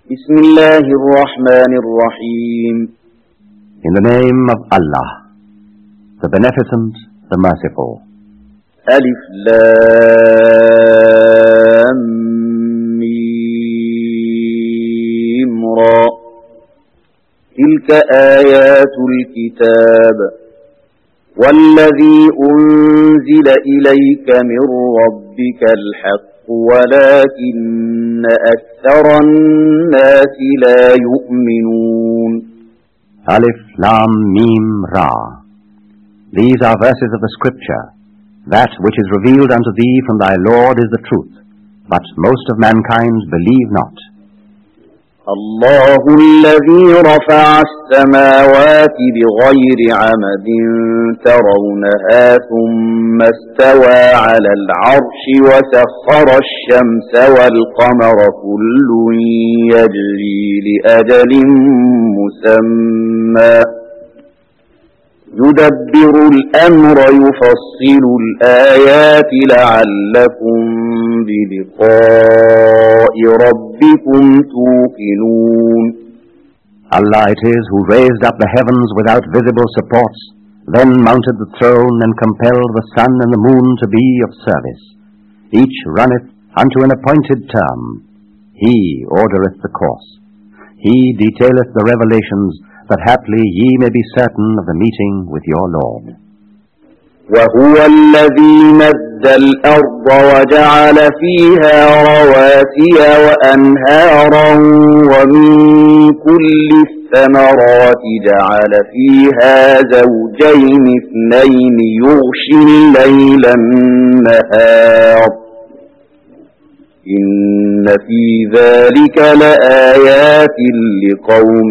بسم الله الرحمن الرحيم. In the name of Allah, the Beneficent, the Merciful. ألف لام ميم را تلك آيات الكتاب والذي أنزل إليك من ربك الحق ولكن أكثر الناس لا يؤمنون. Alif Lam Mim Ra. These are verses of the Scripture. That which is revealed unto thee from thy Lord is the truth, but most of mankind believe not. الله الذي رفع السماوات بغير عمد ترونها ثم استوى على العرش وسخر الشمس والقمر كل يجري لأجل مسمى يدبر الأمر يفصل الآيات لعلكم بلقاء ربكم توقنون. Allah it is who raised up the heavens without visible supports, then mounted the throne and compelled the sun and the moon to be of service. Each runneth unto an appointed term. He ordereth the course. He detaileth the revelations, that haply ye may be certain of the meeting with your Lord. وهو الذي مد الأرض وجعل فيها رواسي وأنهارا ومن كل الثمرات جعل فيها زوجين اثنين يغشي الليل النهار إن في ذلك لآيات لقوم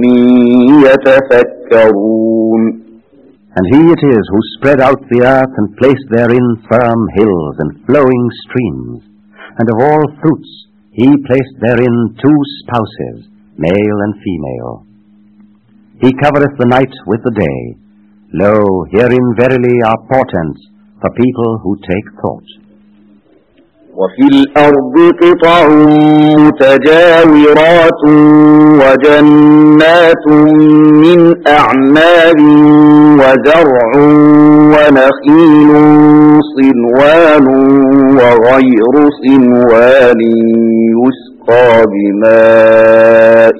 يتفكرون. And he it is who spread out the earth and placed therein firm hills and flowing streams, and of all fruits he placed therein two spouses, male and female. He covereth the night with the day. Lo, herein verily are portents for people who take thought. وفي الأرض قطع متجاورات وجنات من أعناب وزرع ونخيل صنوان وغير صنوان يسقى بماء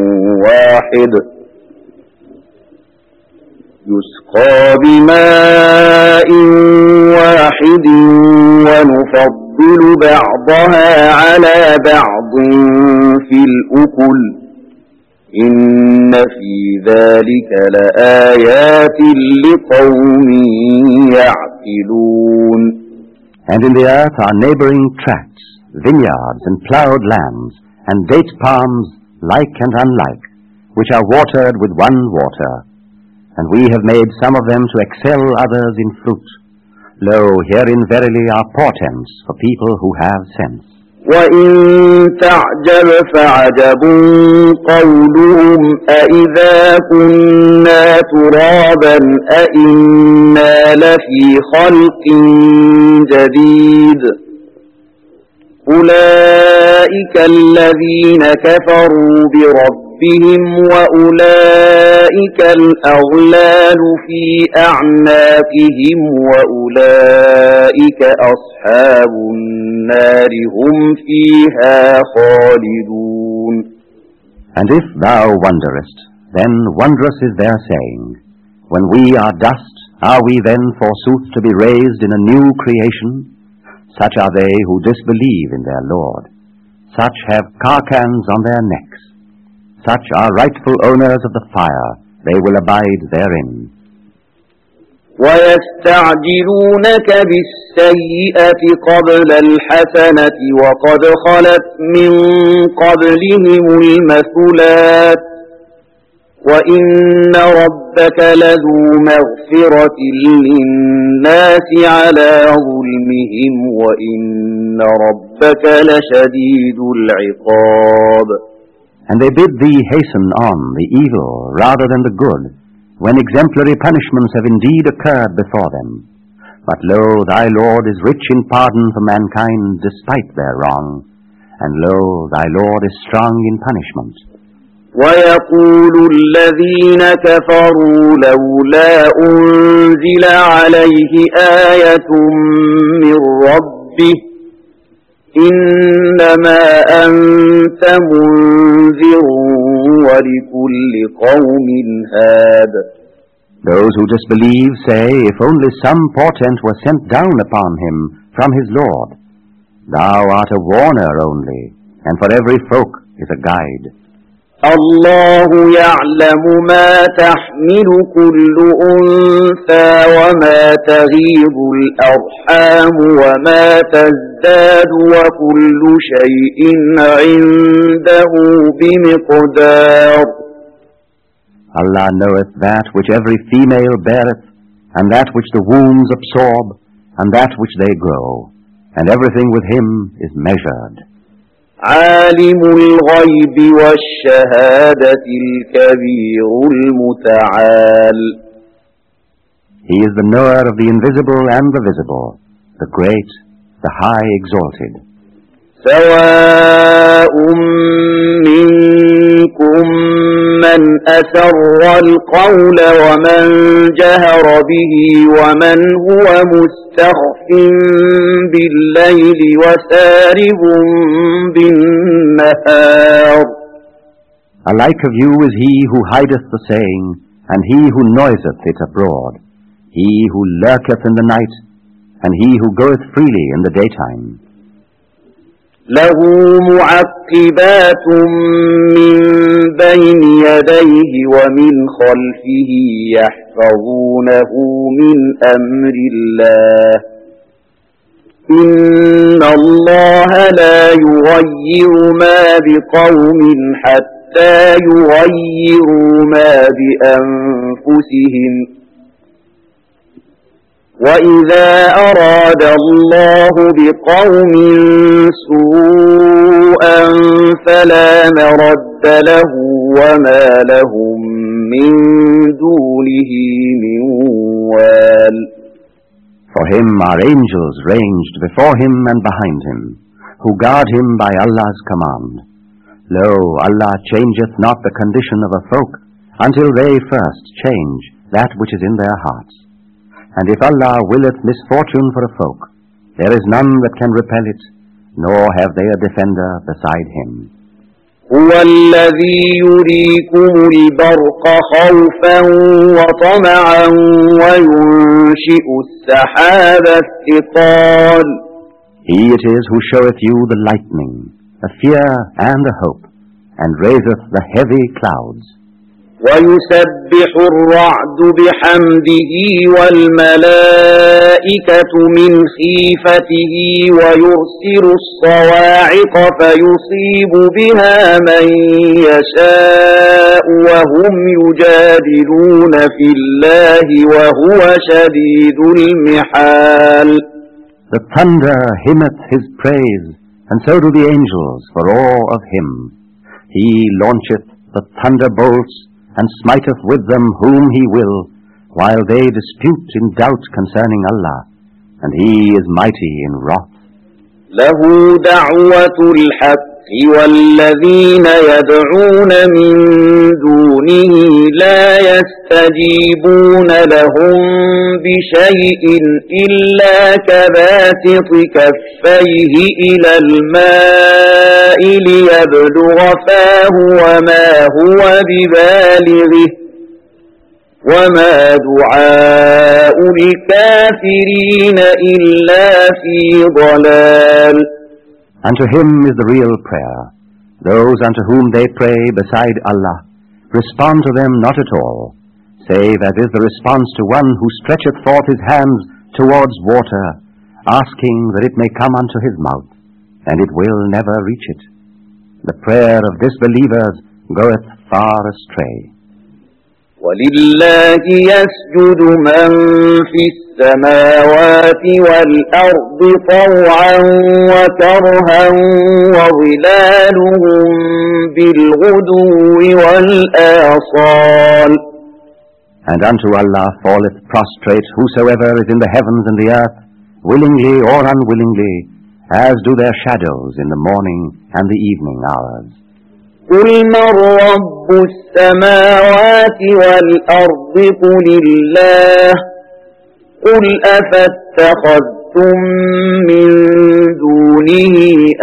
واحد ونفضل بعضها على بعض في الأكل إن في ذلك لآيات لقوم يعقلون. And in the earth are neighboring tracts, vineyards and ploughed lands, and date palms like and unlike, which are watered with one water. And we have made some of them to excel others in fruit. Lo, herein verily are portents for people who have sense. وَإِن تَعْجَبْ فَعَجَبٌ قَوْلُهُمْ أَإِذَا كُنَّا تُرَابًا أَإِنَّا لَفِي خَلْقٍ جَدِيدٍ أُولَئِكَ الَّذِينَ كَفَرُوا بِرَبِّهِمْ وَأُولَئِكَ الْأَغْلَالُ فِي أَعْنَاقِهِمْ وَأُولَئِكَ أَصْحَابُ النَّارِ هُمْ فِيهَا خَالِدُونَ. And if thou wonderest, then wondrous is their saying, when we are dust, are we then forsooth to be raised in a new creation? Such are they who disbelieve in their Lord. Such have carcans on their necks. Such are rightful owners of the fire. They will abide therein. وَيَسْتَعْجِلُونَكَ بِالسَّيِّئَةِ قَبْلَ الْحَسَنَةِ وَقَدْ خَلَتْ مِنْ قَبْلِهِمُ الْمَثُلَاتُ وَإِنَّ رَبَّكَ لَذُو مَغْفِرَةٍ لِلنَّاسِ عَلَى ظُلْمِهِمْ وَإِنَّ رَبَّكَ لَشَدِيدُ الْعِقَابِ. And they bid thee hasten on the evil rather than the good, when exemplary punishments have indeed occurred before them. But lo, thy Lord is rich in pardon for mankind despite their wrong, and lo, thy Lord is strong in punishment. ويقول الذين كفروا لولا أنزل عليه آية من ربه إنما أنت منذر ولكل قوم هاد. Those who disbelieve say, if only some portent were sent down upon him from his Lord. Thou art a warner only, and for every folk is a guide. الله يعلم ما تحمل كل أنثى وما تغيض الأرحام وما تزداد وكل شيء عنده بمقدار. Allah knoweth that which every female beareth, and that which the wombs absorb, and that which they grow, and everything with him is measured. عالم الغيب والشهادة الكبير المتعال. He is the knower of the invisible and the visible, the great, the high exalted. سواء منكم من أسر القول ومن جهر به ومن هو مستخف بالليل وسارب بالنهار. Alike of you is he who hideth the saying, and he who noiseth it abroad, he who lurketh in the night, and he who goeth freely in the daytime. له معقبات من بين يديه ومن خلفه يحفظونه من أمر الله إن الله لا يغير ما بقوم حتى يغيروا ما بأنفسهم وَإِذَا أَرَادَ اللَّهُ بِقَوْمٍ سُوءًا فَلَا مَرَدَّ لَهُ وَمَا لَهُم مِّن دُونِهِ مِن وَالٍ. For him are angels ranged before him and behind him, who guard him by Allah's command. Lo, Allah changeth not the condition of a folk until they first change that which is in their hearts. And if Allah willeth misfortune for a folk, there is none that can repel it, nor have they a defender beside him. هو الذي يريكم البرق خوفا وطمعا وينشئ السحاب الثقال. He it is who showeth you the lightning, a fear and a hope, and raiseth the heavy clouds. ويسبح الرعد بحمده والملائكة من خيفته ويرسل الصواعق فيصيب بها من يشاء وهم يجادلون في الله وهو شديد المحال. The thunder hymneth his praise, and so do the angels for awe of him. He launcheth the thunderbolts and smiteth with them whom he will, while they dispute in doubt concerning Allah, and he is mighty in wrath. له دعوة الحق والذين يدعون من دونه لا يستجيبون لهم بشيء إلا كباسط كفيه إلى الماء ليبلغ فاه وما هو ببالغه وما دعاء الكافرين إلا في ضلال. Unto him is the real prayer. Those unto whom they pray beside Allah respond to them not at all, save as is the response to one who stretcheth forth his hands towards water, asking that it may come unto his mouth, and it will never reach it. The prayer of disbelievers goeth far astray. وَلِلَّهِ يَسْجُدُ مَن فِي السَّمَاوَاتِ وَالْأَرْضِ طَوْعًا وَكَرْهًا وَظِلَالُهُم بِالْغُدُوِّ وَالْآصَالِ. And unto Allah falleth prostrate whosoever is in the heavens and the earth, willingly or unwillingly, as do their shadows in the morning and the evening hours. قل من رب السماوات والأرض قل الله قل أفاتخذتم من دونه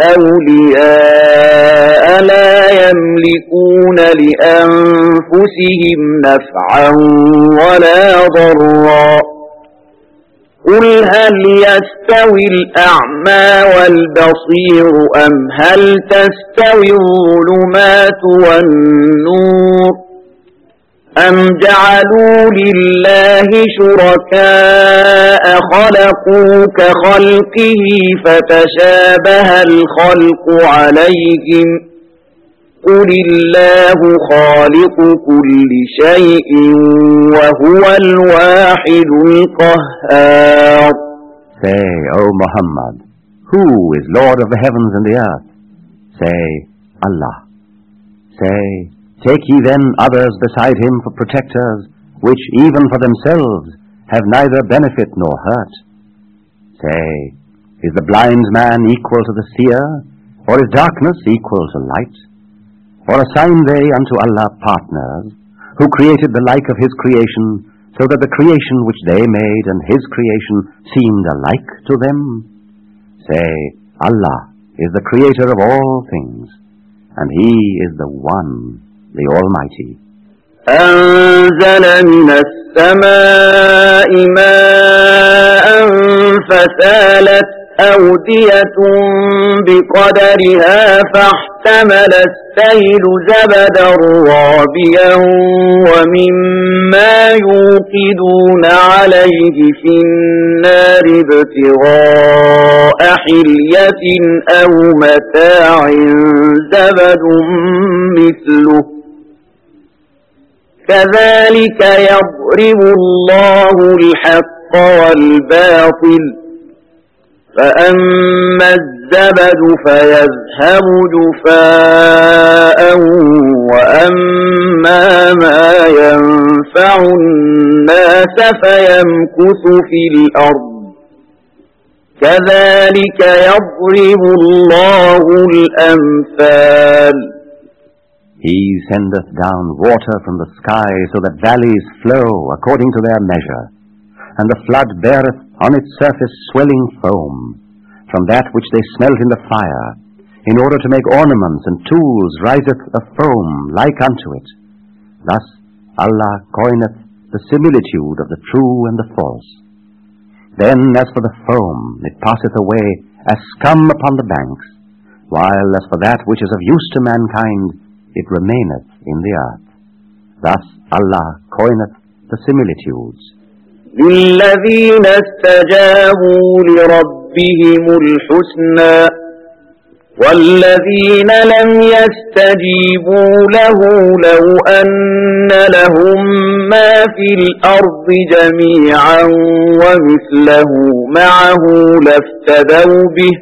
أولياء لا يملكون لأنفسهم نفعا ولا ضرا قل هل يستوي الأعمى والبصير أم هل تستوي الظلمات والنور أم جعلوا لله شركاء خلقوا كخلقه فتشابه الخلق عليهم قل الله خالق كل شيء وهو الواحد القهار. Say, O Muhammad, who is Lord of the heavens and the earth? Say, Allah. Say, take ye then others beside him for protectors, which even for themselves have neither benefit nor hurt. Say, is the blind man equal to the seer, or is darkness equal to light? Or assign they unto Allah partners, who created the like of his creation, so that the creation which they made and his creation seemed alike to them? Say, Allah is the creator of all things, and he is the One, the Almighty. أنزل من السماء ماء فسالت أودية بقدرها فاحتمل السيل زبدا رابيا ومما يوقدون عليه في النار ابتغاء حلية أو متاع زبد مثله كذلك يضرب الله الحق والباطل فأما الزبد فيذهب جفاء وأما ما ينفع الناس فيمكث في الأرض كذلك يضرب الله الأمثال. He sendeth down water from the sky so that valleys flow according to their measure, and the flood beareth on its surface swelling foam, from that which they smelt in the fire, in order to make ornaments and tools riseth a foam like unto it. Thus Allah coineth the similitude of the true and the false. Then as for the foam, it passeth away as scum upon the banks, while as for that which is of use to mankind, it remaineth in the earth. Thus Allah coineth the similitudes. للذين استجابوا لربهم الحسنى والذين لم يستجيبوا له لو أن لهم ما في الأرض جميعا ومثله معه لافتدوا به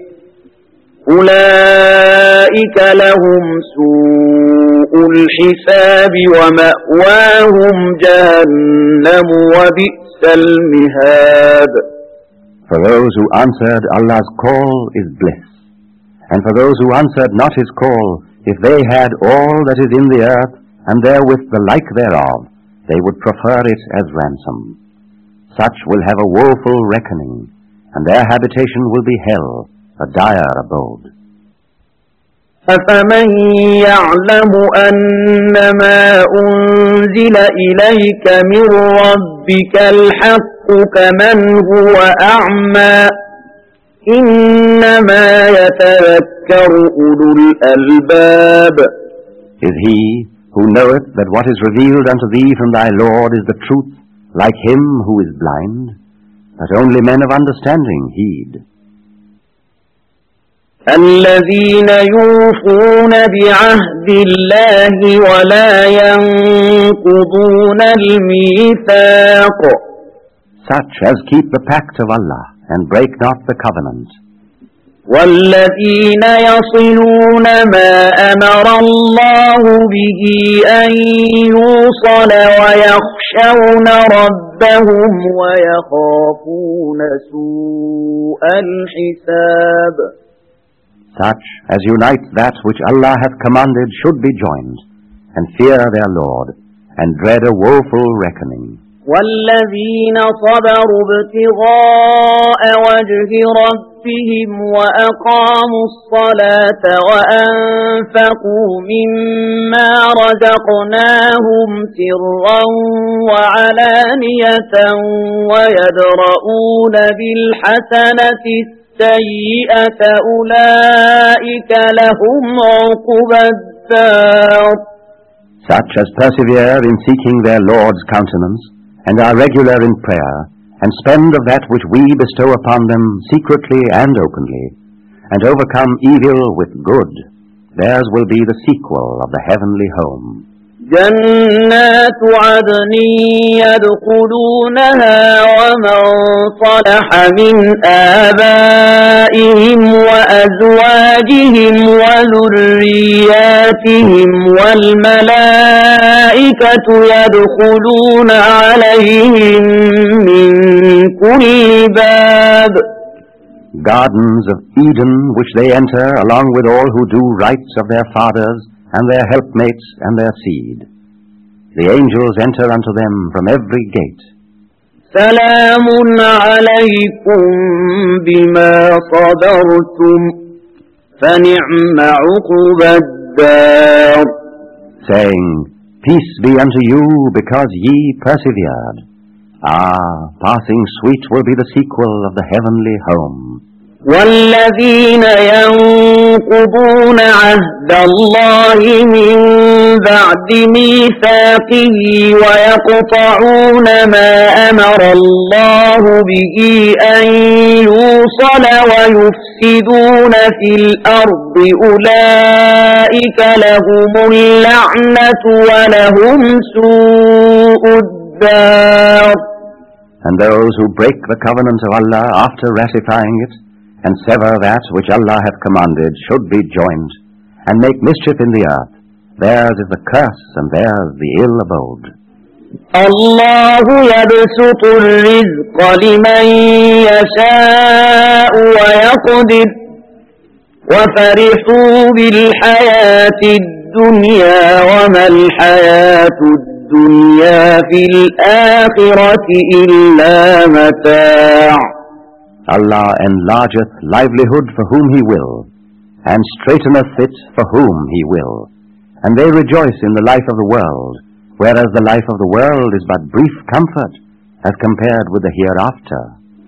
أولئك لهم سوء الحساب ومأواهم جهنم وبئس المهاد. For those who answered Allah's call is bliss, and for those who answered not his call, if they had all that is in the earth and therewith the like thereof, they would prefer it as ransom. Such will have a woeful reckoning, and their habitation will be hell, a dire abode. أفمن يعلم أنما أنزل إليك من ربك الحق كمن هو أعمى إنما يتذكر أولو الألباب. Is he who knoweth that what is revealed unto thee from thy Lord is the truth, like him who is blind? That only men of understanding heed. الذين يوفون بعهد الله ولا ينقضون الميثاق. Such as keep the pact of Allah and break not the covenant. والذين يصلون ما أمر الله به أن يوصل ويخشون ربهم ويخافون سوء الحساب. Such as unite that which Allah hath commanded should be joined, and fear their Lord, and dread a woeful reckoning. والذين صبروا ابتغاء وجه ربهم وأقاموا الصلاة وأنفقوا مما رزقناهم سرا وعلانية ويدرؤون بالحسنة السيئة أولئك لهم عقبى الدار. Such as persevere in seeking their Lord's countenance, and are regular in prayer, and spend of that which we bestow upon them secretly and openly, and overcome evil with good, theirs will be the sequel of the heavenly home. جنات عدن يدخلونها ومن صلح من آبائهم وأزواجهم وذرياتهم والملائكة يدخلون عليهم من كل باب. Gardens of Eden which they enter along with all who do rights of their fathers and their helpmates and their seed. The angels enter unto them from every gate. سلام عليكم بما صبرتم فنعم عقبى الدار. Saying, Peace be unto you because ye persevered. Passing sweet will be the sequel of the heavenly home. والذين ينقضون عهد الله من بعد ميثاقه ويقطعون ما أمر الله به أن يوصل ويفسدون في الأرض أولئك لهم اللعنة ولهم سوء الدار. And those who break the covenant of Allah after ratifying it, and sever that which Allah hath commanded should be joined, and make mischief in the earth, theirs is the curse and theirs the ill abode. الله يبسط الرزق لمن يشاء ويقدر وفرحوا بالحياة الدنيا وما الحياة الدنيا في الآخرة إلا متاع. Allah enlargeth livelihood for whom He will, and straighteneth it for whom He will. And they rejoice in the life of the world, whereas the life of the world is but brief comfort as compared with the hereafter.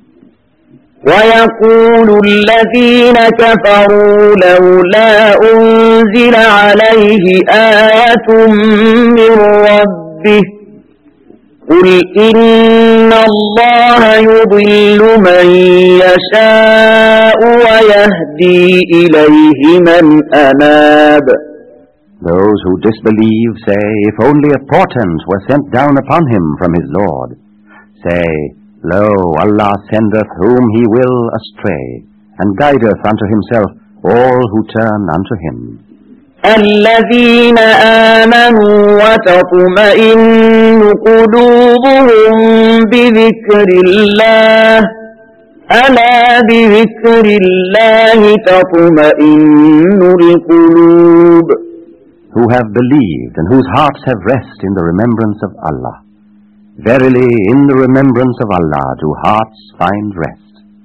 ويقول الذين كفروا لولا أنزل عليه آية من ربه قل إن الله يضل من يشاء ويهدي إليه من أناب. Those who disbelieve say, if only a portent were sent down upon him from his Lord. Say, Lo, Allah sendeth whom He will astray, and guideth unto Himself all who turn unto Him. الذين آمنوا وتطمئن قلوبهم بذكر الله ألا بذكر الله تطمئن القلوب. Who have believed and whose hearts have rest in the remembrance of Allah. Verily, in the remembrance of Allah do hearts find rest.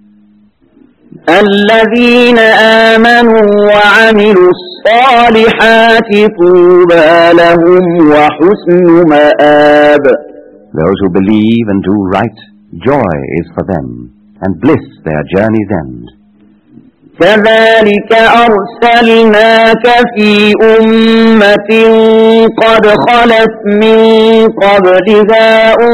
الذين آمنوا وعملوا الصالحات طوبى لهم وحسن مآب. Those who believe and do right, joy is for them, and bliss their journey's end. كذلك أرسلناك في أمة قد خلت من قبلها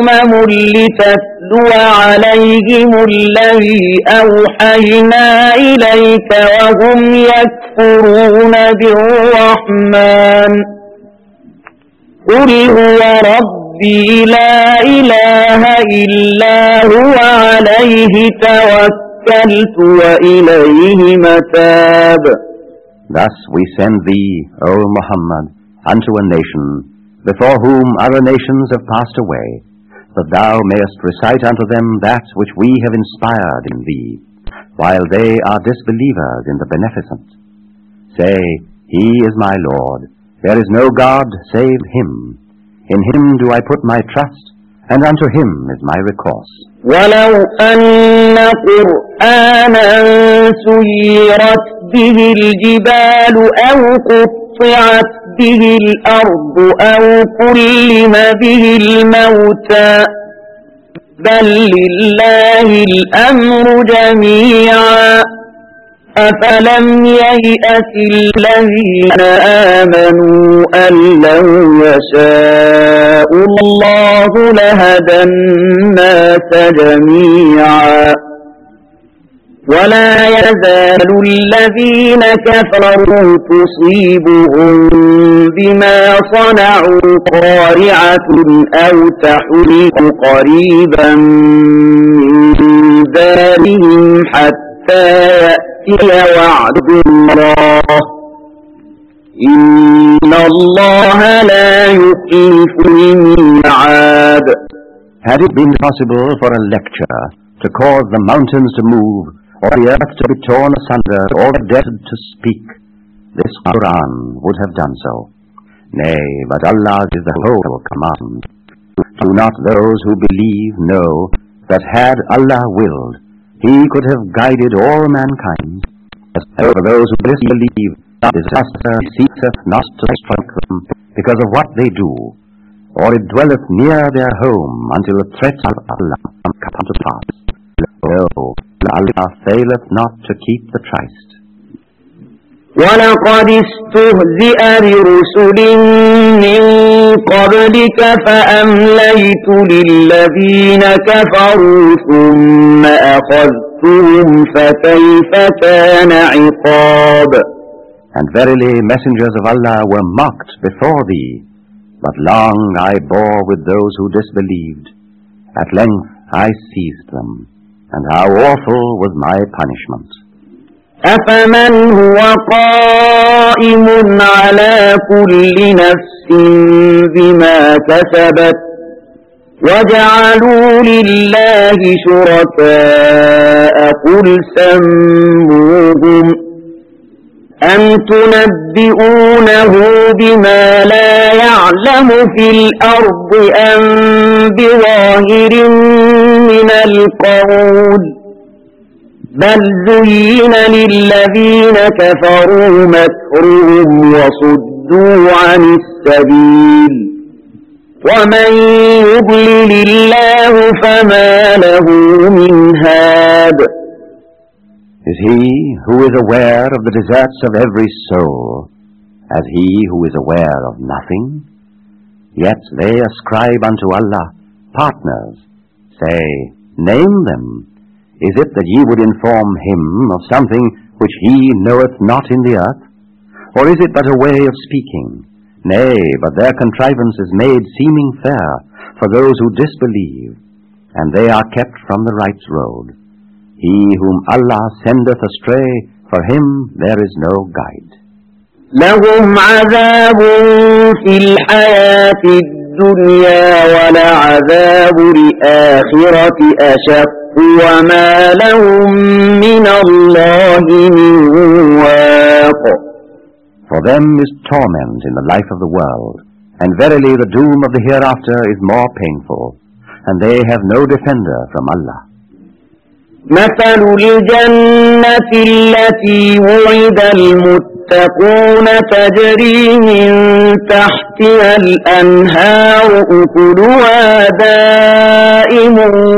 لتتلو عليهم الذي أوحينا إليك وهم يكفرون بالرحمن قل هو ربي لا إله إلا هو عليه توكلت وإليه متاب. Thus we send thee, O Muhammad, unto a nation, before whom other nations have passed away, that thou mayest recite unto them that which we have inspired in thee, while they are disbelievers in the Beneficent. Say, He is my Lord. There is no God save Him. In Him do I put my trust, and unto Him is my recourse. ولو أن قرآنا سيرت به الجبال أو قطعت به الأرض أو كلم به الموتى بل لله الأمر جميعا أفلم ييأس الذين آمنوا أن لو يشاء الله لهدى الناس جميعا ولا يزال الذين كفروا تصيبهم بما صنعوا قارعة أو تحل قريبا من دارهم حتى يأتي وعد الله إن الله لا يخلف الميعاد. Had it been possible for a lecturer to cause the mountains to move, or the earth to be torn asunder, or the dead to speak, this Quran would have done so. Nay, but Allah's is the whole command. Do not those who believe know that had Allah willed, He could have guided all mankind. As for those who disbelieve, disaster ceaseth not to strike them because of what they do, or it dwelleth near their home until the threats of Allah come to pass. Lo, Allah faileth not to keep the tryst. وَلَقَدِ اسْتُهْزِئَ بِرُسُلٍ مِّن قَبْلِكَ فَأَمْلَيْتُ لِلَّذِينَ كَفَرُوا ثُمَّ أَخَذْتُهُمْ فَكَيْفَ كَانَ عِقَابِ. And verily messengers of Allah were mocked before thee, but long I bore with those who disbelieved. At length I seized them, and how awful was my punishment. أَفَمَنْ هُوَ قَائِمٌ عَلَى كُلِّ نَفْسٍ بِمَا كَسَبَتْ وَجَعَلُوا لِلَّهِ شُرَكَاءَ قُلْ سَمُّوهُمْ أَمْ تُنَبِّئُونَهُ بِمَا لَا يَعْلَمُ فِي الْأَرْضِ أَمْ بِظَاهِرٍ مِنَ الْقَوْلِ بل زين للذين كفروا مكرهم وصدوا عن السبيل ومن يضلل الله فما له من هاد. Is he who is aware of the deserts of every soul as he who is aware of nothing? Yet they ascribe unto Allah partners. Say, name them. Is it that ye would inform him of something which he knoweth not in the earth? Or is it but a way of speaking? Nay, but their contrivance is made seeming fair for those who disbelieve, and they are kept from the right's road. He whom Allah sendeth astray, for him there is no guide. لهم عذاب في الحياة الدنيا ولعذاب الآخرة أشق وما لهم من الله من واق. For them is torment in the life of the world, and verily the doom of the hereafter is more painful, and they have no defender from Allah. مثل الجنة التي وعد المتقون تجري من تحتها الأنهار أكلها دائم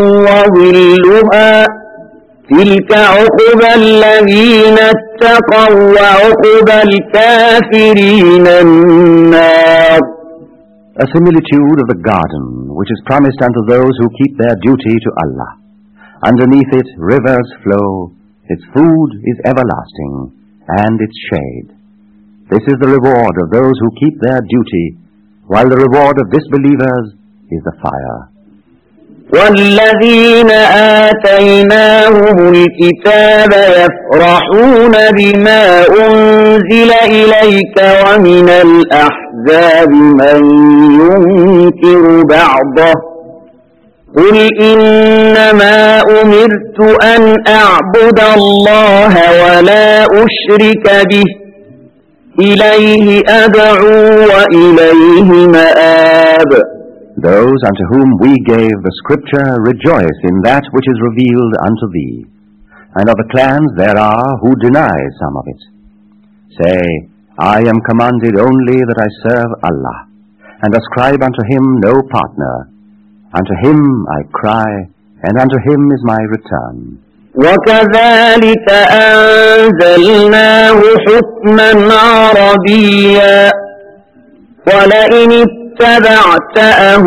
وظلها تلك عقبى الذين اتقوا وعقبى الكافرين النار. A similitude of the garden which is promised unto those who keep their duty to Allah. Underneath it rivers flow, its food is everlasting, and its shade. This is the reward of those who keep their duty, while the reward of disbelievers is the fire. وَالَّذِينَ آتَيْنَاهُمُ الْكِتَابَ يَفْرَحُونَ بِمَا أُنْزِلَ إِلَيْكَ وَمِنَ الْأَحْزَابِ مَنْ يُنْكِرُ بَعْضَهُ قُلْ إِنَّمَا أُمِرْتُ أَنْ أَعْبُدَ اللَّهَ وَلَا أُشْرِكَ بِهِ إليه أدعو وإليه مآب. Those unto whom we gave the Scripture rejoice in that which is revealed unto thee. And of the clans there are who deny some of it. Say, I am commanded only that I serve Allah, and ascribe unto him no partner. Unto him I cry, and unto him is my return. وكذلك أنزلناه حكما عربيا ولئن اتبعت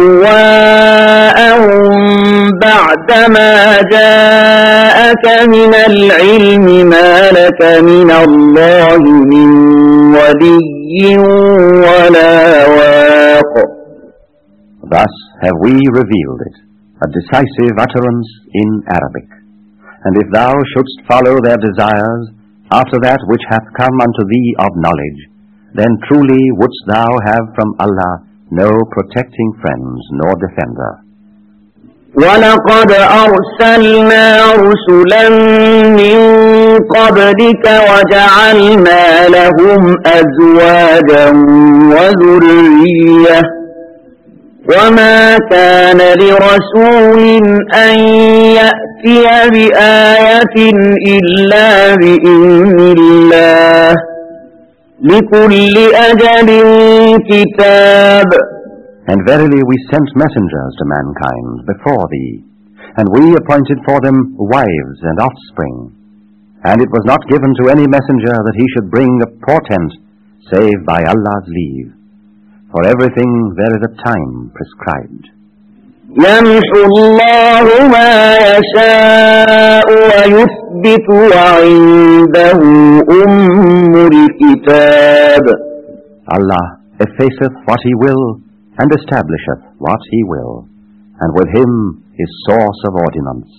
أهواءهم بعدما جاءك من العلم ما لك من الله من ولي ولا واق. Thus have we revealed it, a decisive utterance in Arabic. And if thou shouldst follow their desires after that which hath come unto thee of knowledge, then truly wouldst thou have from Allah no protecting friends nor defender. وَلَقَدْ أَرْسَلْنَا رُسُلًا مِّن قَبْلِكَ وَجَعَلْنَا لَهُمْ أَزْوَاجًا وَذُرِّيَّةً وَمَا كَانَ لِرَسُولٍ أَن يَأْتِيَ بِآيَةٍ إِلَّا بِإِذْنِ اللَّهِ لِكُلِّ أَجَلٍ كِتَابٌ. And verily we sent messengers to mankind before thee, and we appointed for them wives and offspring. And it was not given to any messenger that he should bring a portent save by Allah's leave. For everything there is a time prescribed. يَمْحُو اللَّهُ مَا يَشَاءُ وَيُثْبِتُ وَعِندَهُ أُمُّ الْكِتَابِ. Allah effaceth what he will, and establisheth what he will, and with him is source of ordinance.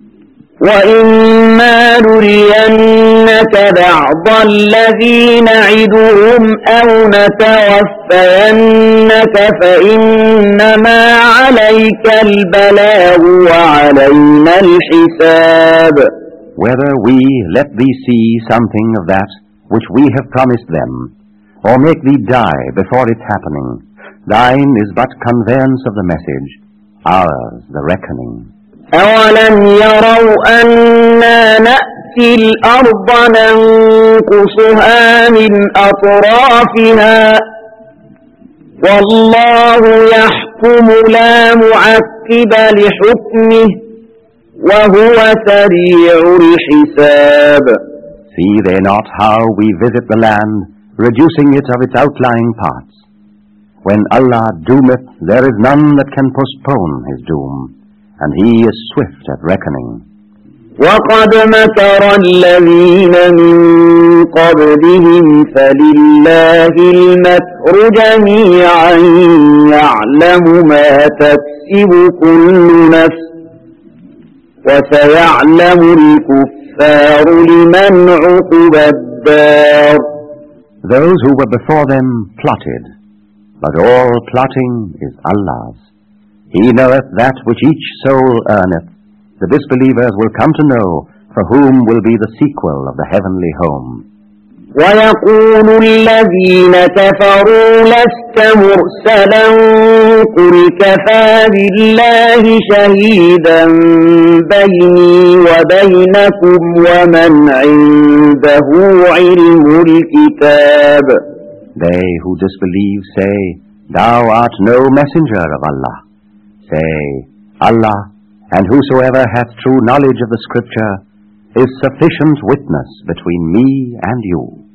وَإِمَّا نُرِيَنَّكَ بَعْضَ الَّذِي نَعِدُهُمْ أَوْ نَتَوَفَّيَنَّكَ فَإِنَّمَا عَلَيْكَ الْبَلَاغُ وَعَلَيْنَا الْحِسَابُ. Whether we let thee see something of that which we have promised them, or make thee die before its happening, thine is but conveyance of the message, ours the reckoning. أَوَلَمْ يَرَوْا أَنَّا نَأْتِي الْأَرْضَ نَنقُصُهَا مِنْ أَطْرَافِهَا وَاللَّهُ يَحْكُمُ لَا مُعَقِّبَ لِحُكْمِهِ وَهُوَ سَرِيعُ الْحِسَابِ. See they not how we visit the land, reducing it of its outlying parts? When Allah doometh, there is none that can postpone his doom, and he is swift at reckoning. وَقَدْ مَكَرَ الَّذِينَ مِن قَبْلِهِمْ فَلِلَّهِ الْمَكْرُ جَمِيعًا يَعْلَمُ مَا تَكْسِبُ كُلُّ نَفْسٍ وَسَيَعْلَمُ الْكُفَّارُ لِمَنْ عُقِبَ الدَّارِ. Those who were before them plotted, but all plotting is Allah's. He knoweth that which each soul earneth. The disbelievers will come to know for whom will be the sequel of the heavenly home. وَيَقُولُ الَّذِينَ كَفَرُوا لَسْتَ مُرْسَلًا قُلْ كَفَى بِاللَّهِ شَهِيدًا بَيْنِي وَبَيْنَكُمْ وَمَنْ عِندَهُ عِلْمُ الْكِتَابِ. They who disbelieve say, Thou art no messenger of Allah. Say, Allah, and whosoever hath true knowledge of the Scripture, is sufficient witness between me and you.